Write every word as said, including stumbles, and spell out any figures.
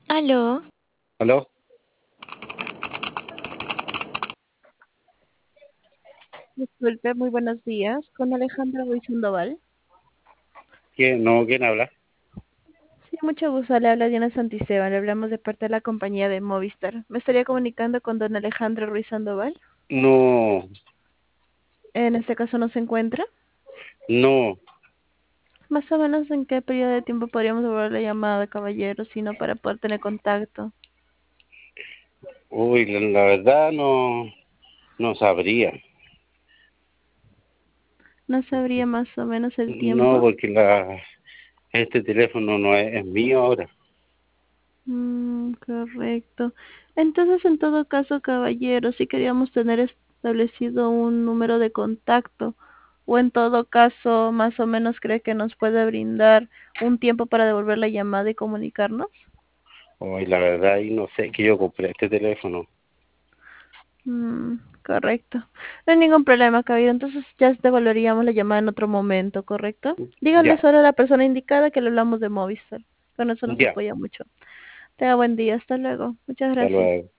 Aló, ¿Aló? Disculpe, muy buenos días. Con Alejandra Ruiz Sandoval. ¿Quién, no, ¿quién habla? Sí, mucho gusto. Le habla Diana Santisteban. Le hablamos de parte de la compañía de Movistar. Me estaría comunicando con don Alejandra Ruiz Sandoval. No, En este caso no se encuentra. no. Más o menos en qué periodo de tiempo podríamos devolver la llamada, caballero, sino para poder tener contacto. Uy, la, la verdad no, no sabría. No sabría más o menos el No, tiempo. porque la, este teléfono no es, es mío ahora. Mm, correcto. Entonces, en todo caso, caballero, sí queríamos tener establecido un número de contacto, o en todo caso, más o menos cree que nos puede brindar un tiempo para devolver la llamada y comunicarnos. Uy, la verdad, y no sé que yo compré este teléfono. Mm, correcto. No hay ningún problema, caballero. Entonces ya devolveríamos la llamada en otro momento, ¿correcto? Dígale Ya, solo a la persona indicada que le hablamos de Movistar. Con eso nos ya. apoya mucho. Tenga buen día. Hasta luego. Muchas Hasta gracias. luego.